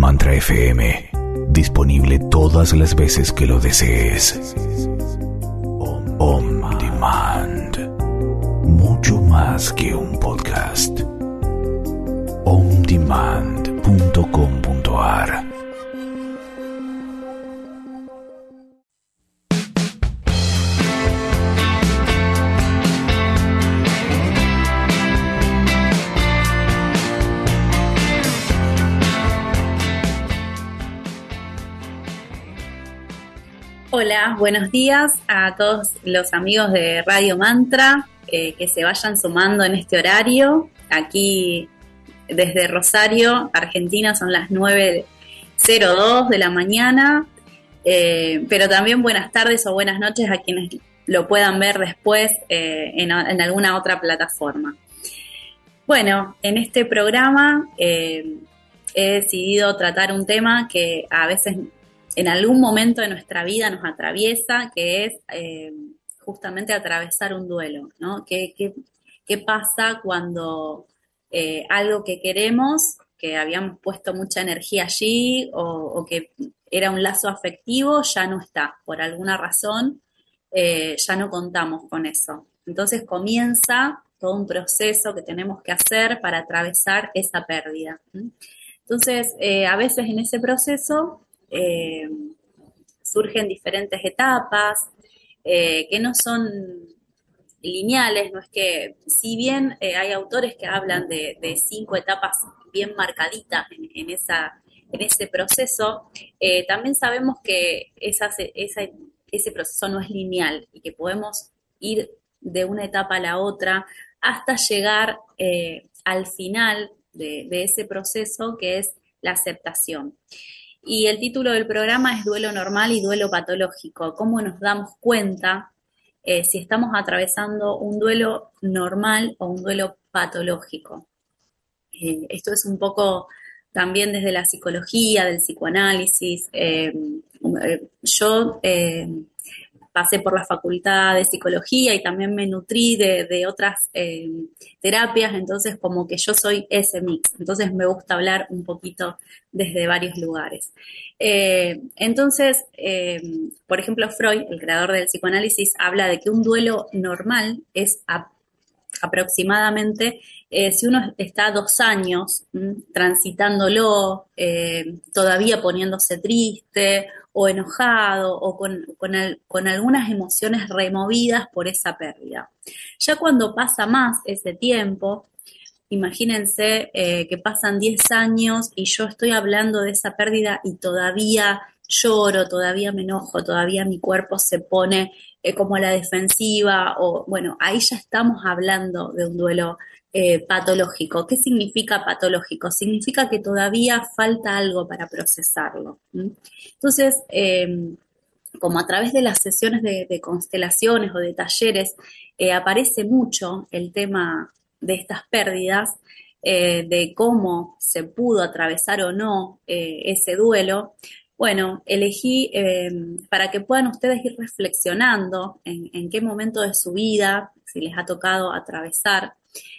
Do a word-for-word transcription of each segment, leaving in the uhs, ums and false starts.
Mantra F M. Disponible todas las veces que lo desees. On Demand. Mucho más que un podcast. on demand punto com punto a r. Hola, buenos días a todos los amigos de Radio Mantra eh, que se vayan sumando en este horario. Aquí desde Rosario, Argentina, son las nueve cero dos de la mañana, eh, pero también buenas tardes o buenas noches a quienes lo puedan ver después eh, en, en alguna otra plataforma. Bueno, en este programa eh, he decidido tratar un tema que a veces en algún momento de nuestra vida nos atraviesa, que es eh, justamente atravesar un duelo, ¿no? ¿Qué, qué, qué pasa cuando eh, algo que queremos, que habíamos puesto mucha energía allí o, o que era un lazo afectivo, ya no está? Por alguna razón, eh, ya no contamos con eso. Entonces comienza todo un proceso que tenemos que hacer para atravesar esa pérdida. Entonces, eh, a veces en ese proceso Eh, surgen diferentes etapas eh, que no son lineales, no es que, si bien eh, hay autores que hablan de, de cinco etapas bien marcaditas en, en, esa, en ese proceso, eh, también sabemos que esa, esa, ese proceso no es lineal y que podemos ir de una etapa a la otra hasta llegar eh, al final de, de ese proceso, que es la aceptación. Y el título del programa es Duelo normal y duelo patológico. ¿Cómo nos damos cuenta eh, si estamos atravesando un duelo normal o un duelo patológico? Eh, esto es un poco también desde la psicología, del psicoanálisis. Eh, eh, yo eh, pasé por la facultad de psicología y también me nutrí de, de otras eh, terapias, entonces como que yo soy ese mix, entonces me gusta hablar un poquito desde varios lugares. Eh, entonces, eh, por ejemplo, Freud, el creador del psicoanálisis, habla de que un duelo normal es a, aproximadamente, eh, si uno está dos años m, transitándolo, eh, todavía poniéndose triste o enojado o con, con, el, con algunas emociones removidas por esa pérdida. Ya cuando pasa más ese tiempo, imagínense eh, que pasan diez años y yo estoy hablando de esa pérdida y todavía lloro, todavía me enojo, todavía mi cuerpo se pone eh, como a la defensiva, o bueno, ahí ya estamos hablando de un duelo eh, patológico. ¿Qué significa patológico? Significa que todavía falta algo para procesarlo. ¿Mm? Entonces, eh, como a través de las sesiones de, de constelaciones o de talleres eh, aparece mucho el tema de estas pérdidas, eh, de cómo se pudo atravesar o no eh, ese duelo. Bueno, elegí eh, para que puedan ustedes ir reflexionando en, en qué momento de su vida, si les ha tocado atravesar,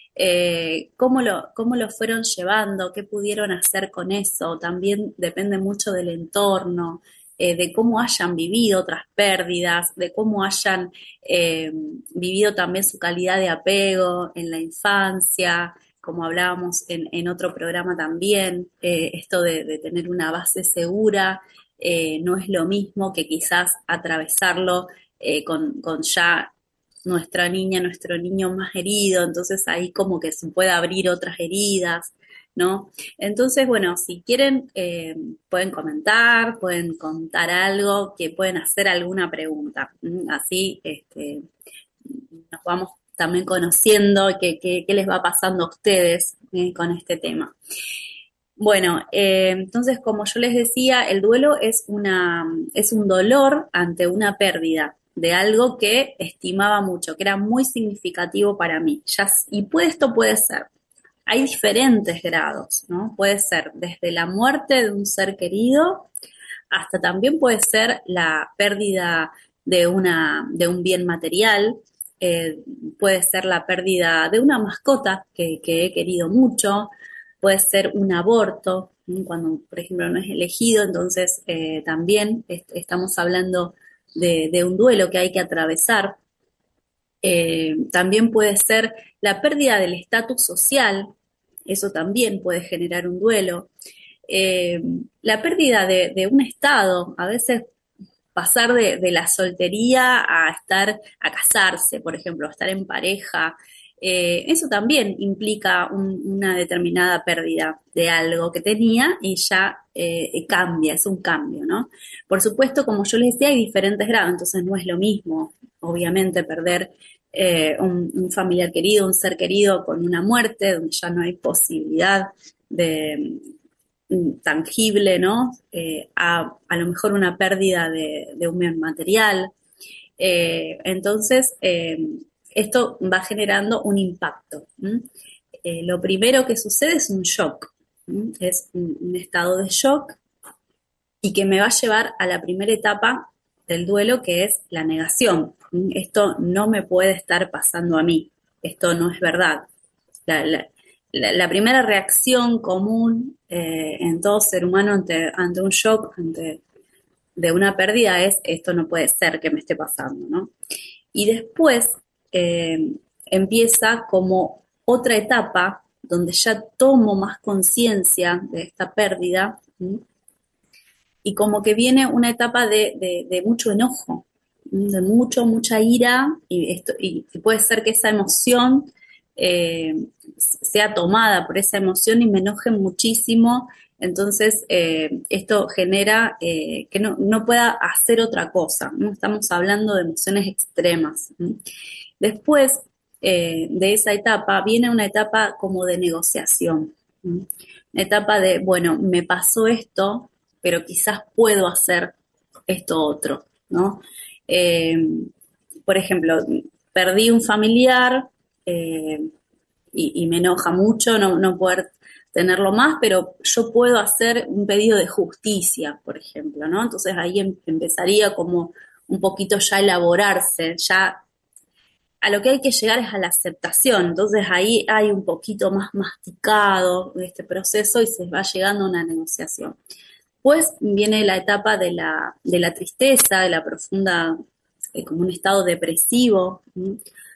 eh, cómo lo, cómo lo fueron llevando, qué pudieron hacer con eso. También depende mucho del entorno, eh, de cómo hayan vivido otras pérdidas, de cómo hayan eh, vivido también su calidad de apego en la infancia, como hablábamos en, en otro programa también, eh, esto de, de tener una base segura eh, no es lo mismo que quizás atravesarlo eh, con, con ya nuestra niña, nuestro niño más herido, entonces ahí como que se puede abrir otras heridas, ¿no? Entonces, bueno, si quieren eh, pueden comentar, pueden contar algo, que pueden hacer alguna pregunta, así este, nos vamos también conociendo qué, qué, qué les va pasando a ustedes eh, con este tema. Bueno, eh, entonces, como yo les decía, el duelo es, una, es un dolor ante una pérdida de algo que estimaba mucho, que era muy significativo para mí. Ya, y puede, esto puede ser, hay diferentes grados, ¿no? Puede ser desde la muerte de un ser querido hasta también puede ser la pérdida de, una, de un bien material, eh, puede ser la pérdida de una mascota que, que he querido mucho, puede ser un aborto, Cuando, por ejemplo, no es elegido, entonces eh, también est- estamos hablando de, de un duelo que hay que atravesar. Eh, también puede ser la pérdida del estatus social, eso también puede generar un duelo. Eh, la pérdida de, de un estado, a veces pasar de, de la soltería a estar, a casarse, por ejemplo, a estar en pareja, eh, eso también implica un, una determinada pérdida de algo que tenía y ya eh, cambia, es un cambio, ¿no? Por supuesto, como yo les decía, hay diferentes grados, entonces no es lo mismo, obviamente, perder eh, un, un familiar querido, un ser querido con una muerte, donde ya no hay posibilidad de tangible, ¿no? Eh, a, a lo mejor una pérdida de, de un bien material. Eh, entonces, eh, esto va generando un impacto. Eh, lo primero que sucede es un shock, ¿m? Es un, un estado de shock y que me va a llevar a la primera etapa del duelo, que es la negación. ¿M? Esto no me puede estar pasando a mí, esto no es verdad. La, la, la, la primera reacción común eh, en todo ser humano ante, ante un shock, ante de una pérdida es esto no puede ser que me esté pasando, ¿no? Y después eh, empieza como otra etapa donde ya tomo más conciencia de esta pérdida, ¿sí? Y como que viene una etapa de, de, de mucho enojo, de mucho, mucha ira, y, esto, y puede ser que esa emoción eh, sea tomada por esa emoción y me enoje muchísimo. Entonces, eh, esto genera eh, que no, no pueda hacer otra cosa, ¿no? Estamos hablando de emociones extremas, ¿sí? Después eh, de esa etapa viene una etapa como de negociación, ¿sí? Una etapa de, bueno, me pasó esto, pero quizás puedo hacer esto otro, ¿no? Eh, por ejemplo, perdí un familiar eh, y, y me enoja mucho no, no poder tenerlo más, pero yo puedo hacer un pedido de justicia, por ejemplo, ¿no? Entonces ahí em, empezaría como un poquito ya a elaborarse, ya a lo que hay que llegar es a la aceptación, entonces ahí hay un poquito más masticado de este proceso y se va llegando a una negociación. Después viene la etapa de la, de la tristeza, de la profunda, eh, como un estado depresivo, ¿sí?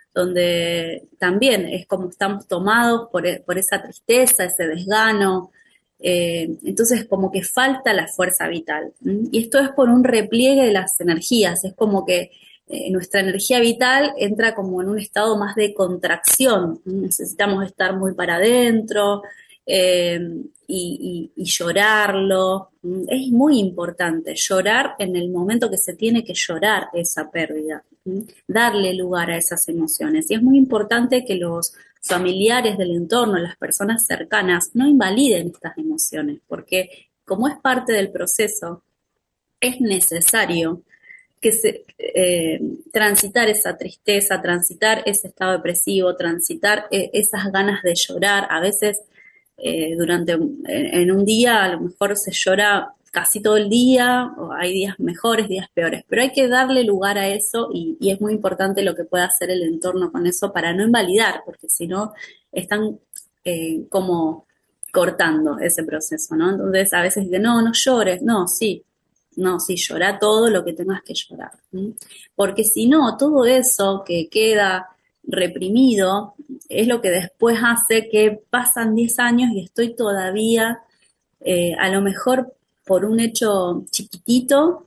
Donde también es como estamos tomados por, por esa tristeza, ese desgano, eh, entonces como que falta la fuerza vital, ¿sí? Y esto es por un repliegue de las energías, es como que eh, nuestra energía vital entra como en un estado más de contracción, ¿sí? Necesitamos estar muy para adentro, eh, y, y, y llorarlo. Es muy importante llorar en el momento que se tiene que llorar esa pérdida, ¿sí? Darle lugar a esas emociones. Y es muy importante que los familiares del entorno, las personas cercanas, no invaliden estas emociones, porque como es parte del proceso, es necesario que se, eh, transitar esa tristeza, transitar ese estado depresivo, transitar eh, esas ganas de llorar. A veces eh, durante un, en un día a lo mejor se llora casi todo el día, o hay días mejores, días peores, pero hay que darle lugar a eso y, y es muy importante lo que pueda hacer el entorno con eso para no invalidar, porque si no están eh, como cortando ese proceso, ¿no? Entonces a veces dicen, no, no llores, no, sí, no, sí, llora todo lo que tengas que llorar, ¿sí? Porque si no, todo eso que queda reprimido es lo que después hace que pasan diez años y estoy todavía, eh, a lo mejor por un hecho chiquitito,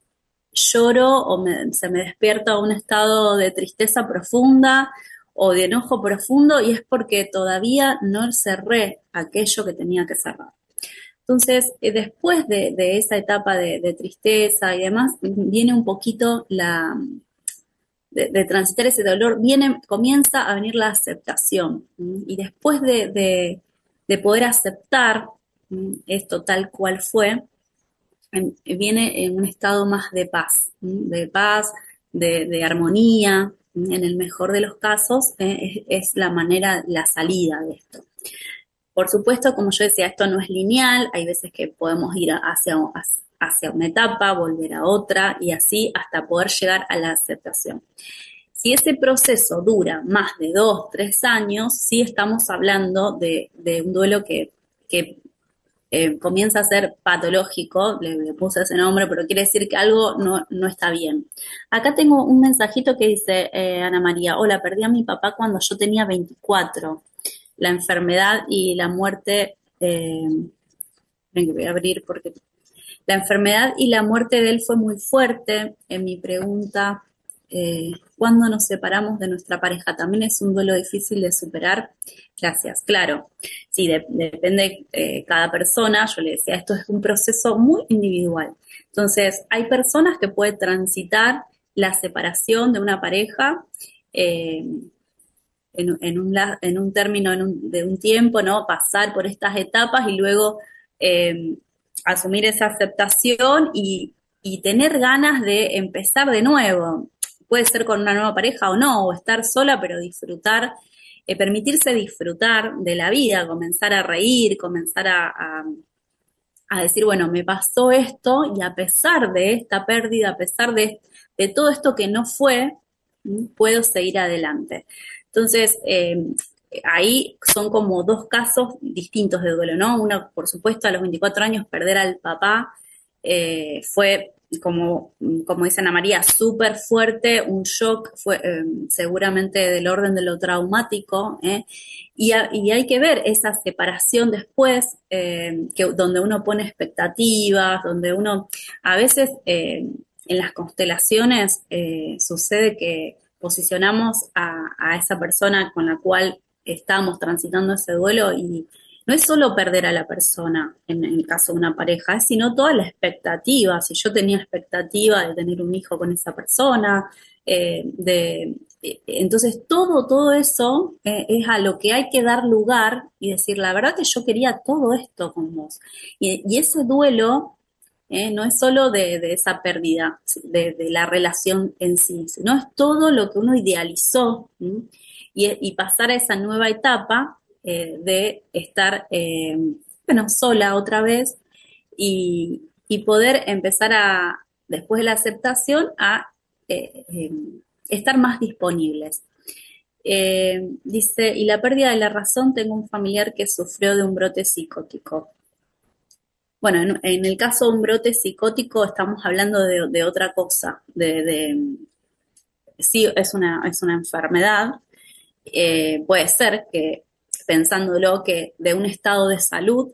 lloro o me, se me despierta un estado de tristeza profunda o de enojo profundo y es porque todavía no cerré aquello que tenía que cerrar. Entonces, eh, después de, de esa etapa de, de tristeza y demás, viene un poquito la... De, de transitar ese dolor, viene, comienza a venir la aceptación. ¿Sí? Y después de, de, de poder aceptar, ¿sí?, esto tal cual fue, en, viene en un estado más de paz, ¿sí?, de paz, de, de armonía. ¿Sí? En el mejor de los casos, eh, es, es la manera, la salida de esto. Por supuesto, como yo decía, esto no es lineal, hay veces que podemos ir hacia, hacia una etapa, volver a otra y así hasta poder llegar a la aceptación. Si ese proceso dura más de dos, tres años, sí estamos hablando de, de un duelo que, que eh, comienza a ser patológico, le, le puse ese nombre, pero quiere decir que algo no, no está bien. Acá tengo un mensajito que dice, eh, Ana María, hola, perdí a mi papá cuando yo tenía veinticuatro. La enfermedad y la muerte, eh, ven que voy a abrir porque la enfermedad y la muerte de él fue muy fuerte. En mi pregunta, eh, ¿cuándo nos separamos de nuestra pareja? ¿También es un duelo difícil de superar? Gracias. Claro, sí, de, depende de eh, cada persona. Yo le decía, esto es un proceso muy individual. Entonces, hay personas que pueden transitar la separación de una pareja eh, en, en, un, en un término en un, de un tiempo, ¿no? Pasar por estas etapas y luego eh, asumir esa aceptación y, y tener ganas de empezar de nuevo. Puede ser con una nueva pareja o no, o estar sola, pero disfrutar, eh, permitirse disfrutar de la vida, comenzar a reír, comenzar a, a, a decir, bueno, me pasó esto y a pesar de esta pérdida, a pesar de, de todo esto que no fue, puedo seguir adelante. Entonces, eh, ahí son como dos casos distintos de duelo, ¿no? Uno, por supuesto, a los veinticuatro años perder al papá eh, fue, como, como dice Ana María, súper fuerte, un shock, fue eh, seguramente del orden de lo traumático, ¿eh? y, a, y hay que ver esa separación después, eh, que, donde uno pone expectativas, donde uno, a veces eh, en las constelaciones eh, sucede que posicionamos a, a esa persona con la cual estamos transitando ese duelo y no es solo perder a la persona en, en el caso de una pareja, sino toda la expectativa. Si yo tenía expectativa de tener un hijo con esa persona, eh, de, eh, entonces todo, todo eso eh, es a lo que hay que dar lugar y decir, la verdad que yo quería todo esto con vos. Y, y ese duelo ¿eh? No es solo de, de esa pérdida, de, de, la relación en sí, sino es todo lo que uno idealizó y, y, pasar a esa nueva etapa eh, de estar, eh, bueno, sola otra vez y, y, poder empezar a, después de la aceptación, a eh, eh, estar más disponibles. Eh, dice, y la pérdida de la razón, tengo un familiar que sufrió de un brote psicótico. Bueno, en, en el caso de un brote psicótico estamos hablando de, de otra cosa, de, de sí, es una, es una enfermedad, eh, puede ser que, pensándolo, que de un estado de salud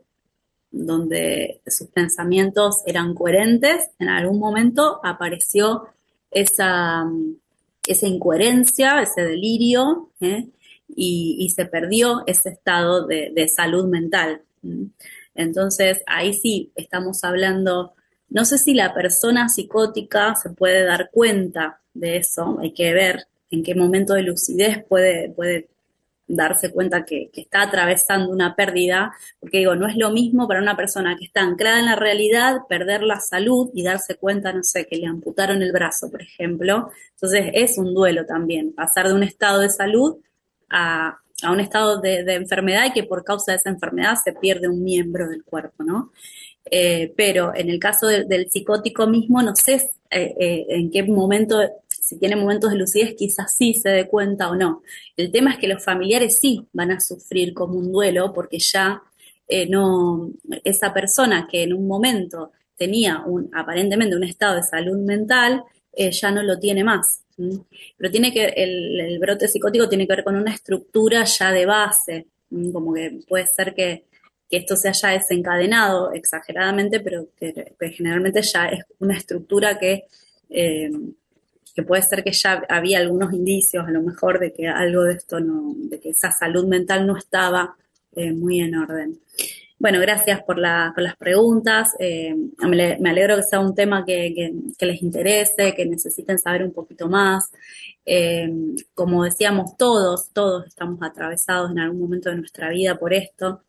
donde sus pensamientos eran coherentes, en algún momento apareció esa, esa incoherencia, ese delirio, ¿eh? y, y se perdió ese estado de, de salud mental. ¿eh? Entonces, ahí sí estamos hablando, no sé si la persona psicótica se puede dar cuenta de eso, hay que ver en qué momento de lucidez puede, puede darse cuenta que, que está atravesando una pérdida, porque digo, no es lo mismo para una persona que está anclada en la realidad, perder la salud y darse cuenta, no sé, que le amputaron el brazo, por ejemplo. Entonces, es un duelo también, pasar de un estado de salud a a un estado de, de enfermedad y que por causa de esa enfermedad se pierde un miembro del cuerpo, ¿no? Eh, pero en el caso de, del psicótico mismo, no sé eh, eh, en qué momento, si tiene momentos de lucidez, quizás sí se dé cuenta o no. El tema es que los familiares sí van a sufrir como un duelo porque ya eh, no, esa persona que en un momento tenía un, aparentemente un estado de salud mental, eh, ya no lo tiene más. Pero tiene que, el, el brote psicótico tiene que ver con una estructura ya de base, como que puede ser que, que esto se haya desencadenado exageradamente, pero que, que generalmente ya es una estructura que, eh, que puede ser que ya había algunos indicios a lo mejor de que algo de esto no, de que esa salud mental no estaba eh, muy en orden. Bueno, gracias por, la, por las preguntas. Eh, me, me alegro que sea un tema que, que, que les interese, que necesiten saber un poquito más. Eh, como decíamos, todos, todos estamos atravesados en algún momento de nuestra vida por esto.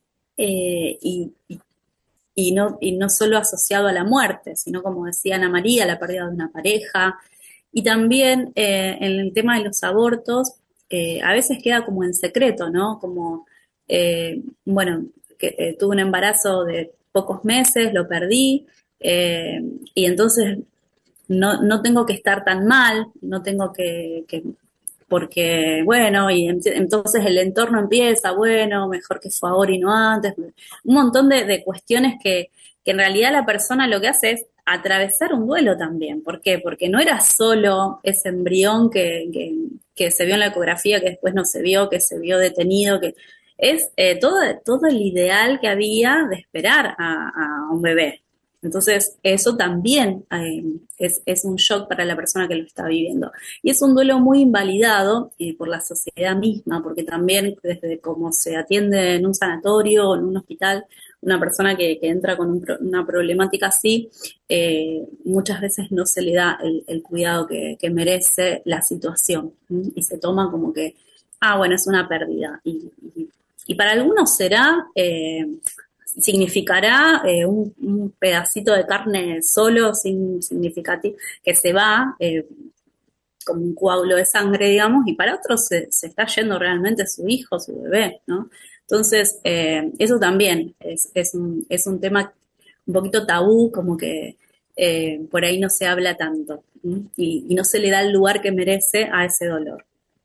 Eh, y, y, y, no, y no solo asociado a la muerte, sino como decía Ana María, la pérdida de una pareja. Y también eh, en el tema de los abortos, eh, a veces queda como en secreto, ¿no? Como, eh, bueno, que eh, tuve un embarazo de pocos meses, lo perdí, eh, y entonces no, no tengo que estar tan mal, no tengo que, que, porque, bueno, y ent- entonces el entorno empieza, bueno, mejor que fue ahora y no antes, un montón de, de cuestiones que, que en realidad la persona lo que hace es atravesar un duelo también. ¿Por qué? Porque no era solo ese embrión que, que, que se vio en la ecografía, que después no se vio, que se vio detenido, que es eh, todo, todo el ideal que había de esperar a, a un bebé. Entonces, eso también eh, es, es un shock para la persona que lo está viviendo. Y es un duelo muy invalidado eh, por la sociedad misma, porque también desde cómo se atiende en un sanatorio o en un hospital, una persona que, que entra con un pro, una problemática así, eh, muchas veces no se le da el, el cuidado que, que merece la situación, ¿sí? Y se toma como que, ah, bueno, es una pérdida. Y, y, y para algunos será... Eh, significará eh, un, un pedacito de carne solo, sin significativo, que se va eh, como un coágulo de sangre, digamos, y para otros se, se está yendo realmente su hijo, su bebé, ¿no? Entonces, eh, eso también es, es, un, es un tema un poquito tabú, como que eh, por ahí no se habla tanto, y, y no se le da el lugar que merece a ese dolor.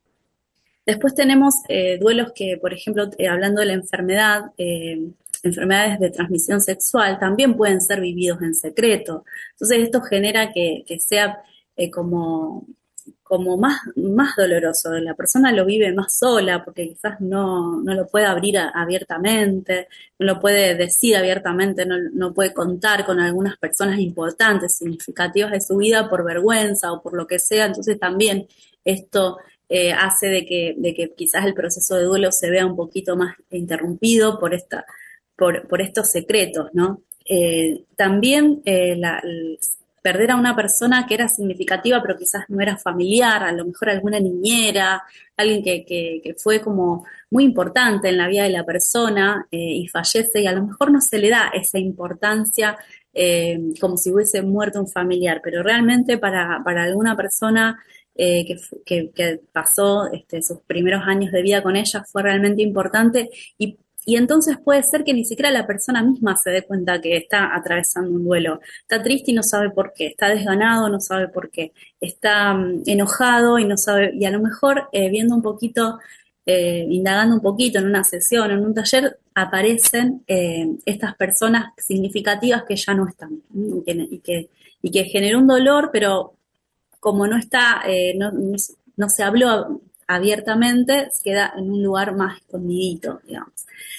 Después tenemos eh, duelos que, por ejemplo, eh, hablando de la enfermedad, eh, enfermedades de transmisión sexual también pueden ser vividos en secreto. Entonces esto genera que, que sea eh, como, como más, más doloroso. La persona lo vive más sola porque quizás no, no lo puede abrir a, abiertamente, no lo puede decir abiertamente, no, no puede contar con algunas personas importantes, significativas de su vida por vergüenza o por lo que sea. Entonces también esto eh, hace de que, de que quizás el proceso de duelo se vea un poquito más interrumpido por esta por, por estos secretos, ¿no? Eh, también eh, la, el, perder a una persona que era significativa, pero quizás no era familiar, a lo mejor alguna niñera, alguien que, que, que fue como muy importante en la vida de la persona eh, y fallece, y a lo mejor no se le da esa importancia eh, como si hubiese muerto un familiar, pero realmente para, para alguna persona eh, que, que, que pasó este, sus primeros años de vida con ella fue realmente importante y Y entonces puede ser que ni siquiera la persona misma se dé cuenta que está atravesando un duelo. Está triste y no sabe por qué. Está desganado, no sabe por qué. Está um, enojado y no sabe. Y a lo mejor eh, viendo un poquito, eh, indagando un poquito en una sesión, en un taller, aparecen eh, estas personas significativas que ya no están. ¿sí? Y, que, y, que, y que generó un dolor, pero como no está, eh, no, no, no se habló abiertamente, se queda en un lugar más escondidito, digamos.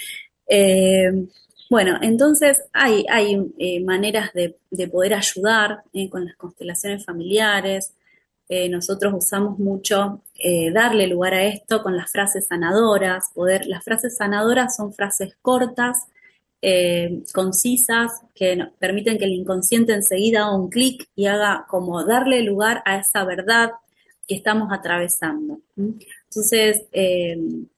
Eh, bueno, entonces hay, hay eh, maneras de, de, poder ayudar eh, con las constelaciones familiares. Eh, nosotros usamos mucho eh, darle lugar a esto con las frases sanadoras. Poder, las frases sanadoras son frases cortas, eh, concisas, que no, permiten que el inconsciente enseguida haga un clic y haga como darle lugar a esa verdad que estamos atravesando. Entonces, eh,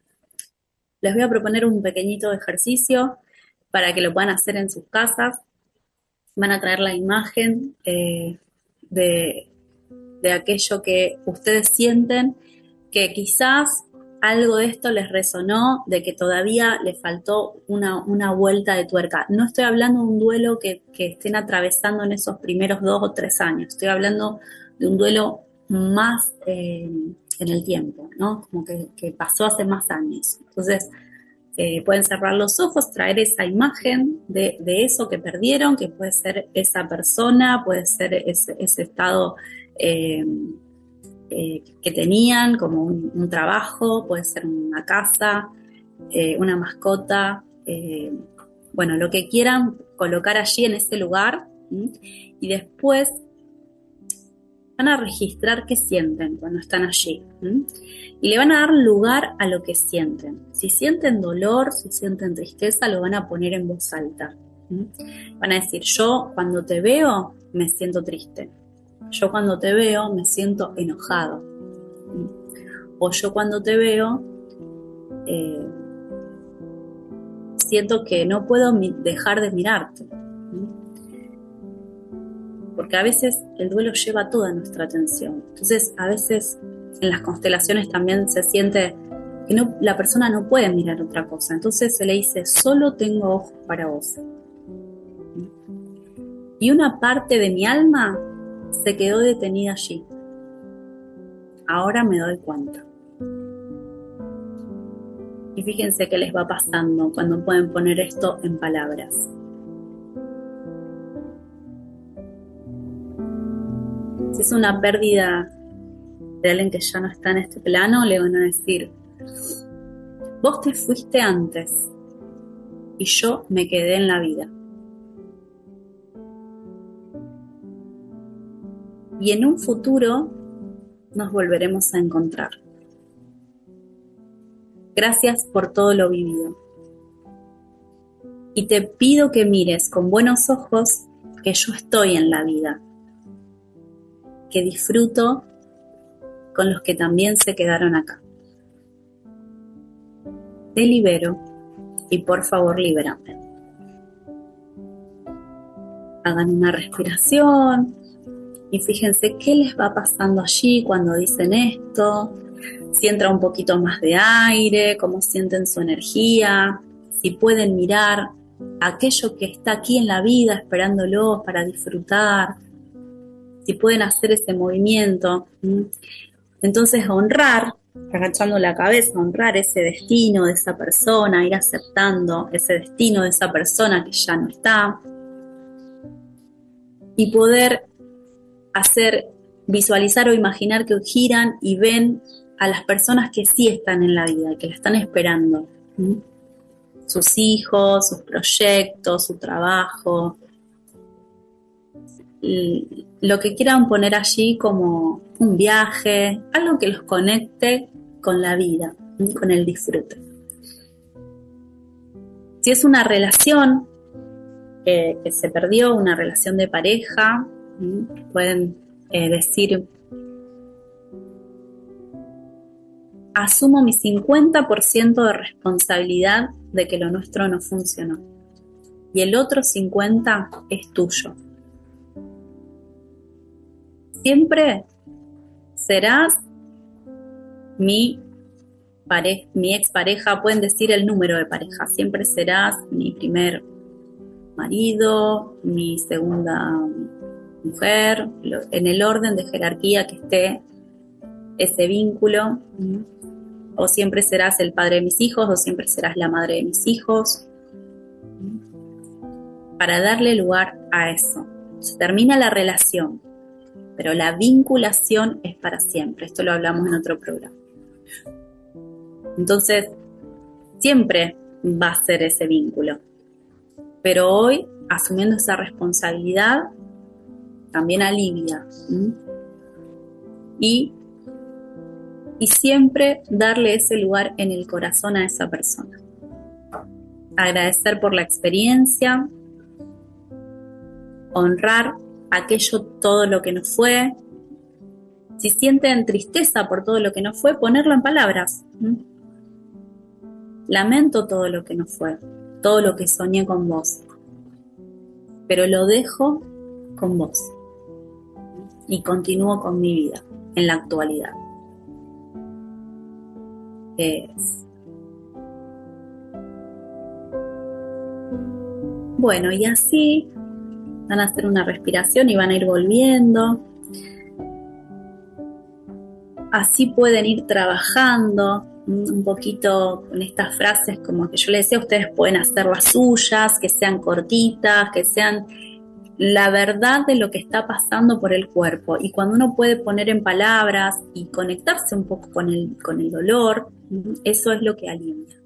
les voy a proponer un pequeñito ejercicio para que lo puedan hacer en sus casas. Van a traer la imagen eh, de, de aquello que ustedes sienten, que quizás algo de esto les resonó, de que todavía les faltó una, una vuelta de tuerca. No estoy hablando de un duelo que, que estén atravesando en esos primeros dos o tres años. Estoy hablando de un duelo más... Eh, en el tiempo, ¿no? Como que, que pasó hace más años. Entonces, eh, pueden cerrar los ojos, traer esa imagen de, de eso que perdieron, que puede ser esa persona, puede ser ese, ese estado eh, eh, que tenían, como un, un trabajo, puede ser una casa, eh, una mascota, eh, bueno, lo que quieran colocar allí en ese lugar, ¿sí? Y después van a registrar qué sienten cuando están allí. ¿sí? Y le van a dar lugar a lo que sienten. Si sienten dolor, si sienten tristeza, lo van a poner en voz alta. ¿sí? Van a decir, yo cuando te veo me siento triste. Yo cuando te veo me siento enojado. ¿sí? O yo cuando te veo eh, siento que no puedo mi- dejar de mirarte. Porque a veces el duelo lleva toda nuestra atención. Entonces, a veces en las constelaciones también se siente que no, la persona no puede mirar otra cosa. Entonces se le dice, solo tengo ojos para vos. Y una parte de mi alma se quedó detenida allí. Ahora me doy cuenta. Y fíjense qué les va pasando cuando pueden poner esto en palabras. Si es una pérdida de alguien que ya no está en este plano, le van a decir: vos te fuiste antes y yo me quedé en la vida. Y en un futuro nos volveremos a encontrar. Gracias por todo lo vivido. Y te pido que mires con buenos ojos que yo estoy en la vida, que disfruto con los que también se quedaron acá. Te libero y por favor libérame. Hagan una respiración y fíjense qué les va pasando allí cuando dicen esto, si entra un poquito más de aire, cómo sienten su energía, si pueden mirar aquello que está aquí en la vida esperándolos para disfrutar, si pueden hacer ese movimiento. Entonces honrar, agachando la cabeza, honrar ese destino de esa persona, ir aceptando ese destino de esa persona que ya no está, y poder hacer, visualizar o imaginar que giran y ven a las personas que sí están en la vida, que la están esperando. ¿Mm? Sus hijos, sus proyectos, su trabajo, y lo que quieran poner allí como un viaje, algo que los conecte con la vida, ¿sí? Con el disfrute. Si es una relación eh, que se perdió, una relación de pareja, ¿sí? Pueden eh, decir: asumo mi cincuenta por ciento de responsabilidad de que lo nuestro no funcionó. Y el otro cincuenta por ciento es tuyo. Siempre serás mi, pare- mi expareja, pueden decir el número de pareja. Siempre serás mi primer marido, mi segunda mujer, lo, en el orden de jerarquía que esté ese vínculo. O siempre serás el padre de mis hijos, o siempre serás la madre de mis hijos. Para darle lugar a eso. Se termina la relación, pero la vinculación es para siempre. Esto lo hablamos en otro programa. Entonces, siempre va a ser ese vínculo. Pero hoy, asumiendo esa responsabilidad, también alivia. ¿Mm? Y Y siempre darle ese lugar en el corazón a esa persona. Agradecer por la experiencia, honrar aquello, todo lo que no fue. Si sienten tristeza por todo lo que no fue, ponerlo en palabras. ¿Mm? Lamento todo lo que no fue, todo lo que soñé con vos, pero lo dejo con vos y continúo con mi vida en la actualidad. Es. Bueno, y así van a hacer una respiración y van a ir volviendo. Así pueden ir trabajando un poquito con estas frases, como que yo les decía, ustedes pueden hacer las suyas, que sean cortitas, que sean la verdad de lo que está pasando por el cuerpo. Y cuando uno puede poner en palabras y conectarse un poco con el, con el dolor, eso es lo que alivia.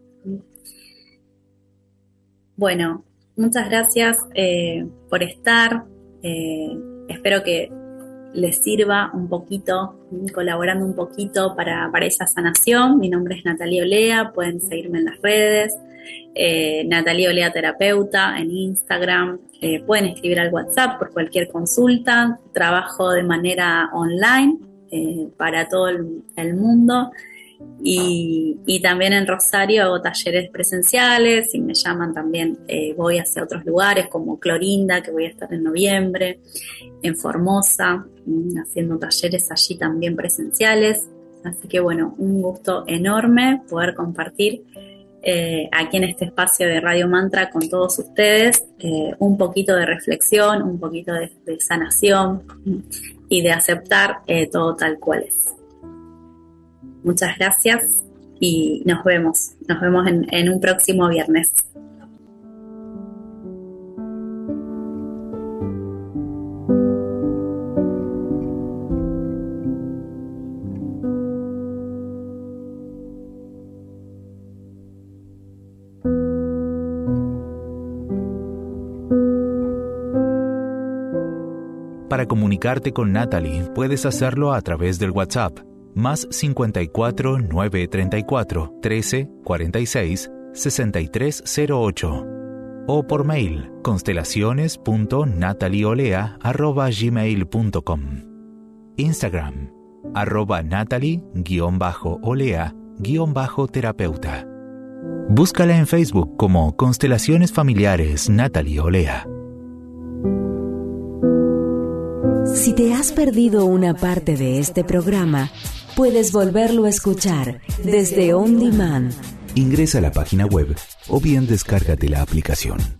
Bueno, muchas gracias eh, por estar. Eh, espero que les sirva un poquito, colaborando un poquito para, para esa sanación. Mi nombre es Natalia Olea, pueden seguirme en las redes. Eh, Natalia Olea Terapeuta en Instagram. Eh, pueden escribir al WhatsApp por cualquier consulta. Trabajo de manera online eh, para todo el, el mundo. Y, y también en Rosario hago talleres presenciales. Si me llaman también eh, voy hacia otros lugares como Clorinda, que voy a estar en noviembre, en Formosa, haciendo talleres allí también presenciales. Así que bueno, un gusto enorme poder compartir eh, aquí en este espacio de Radio Mantra con todos ustedes eh, un poquito de reflexión, un poquito de, de sanación y de aceptar eh, todo tal cual es. Muchas gracias y nos vemos, nos vemos en, en un próximo viernes. Para comunicarte con Natalie, puedes hacerlo a través del WhatsApp, más cincuenta y cuatro, nueve treinta y cuatro, trece, cuarenta y seis, sesenta y tres cero ocho, o por mail, constelaciones punto natalieolea arroba gmail punto com. Instagram, arroba natalie-olea-terapeuta. Búscala en Facebook como Constelaciones Familiares Natalie Olea. Si te has perdido una parte de este programa, puedes volverlo a escuchar desde On Demand. Ingresa a la página web o bien descárgate la aplicación.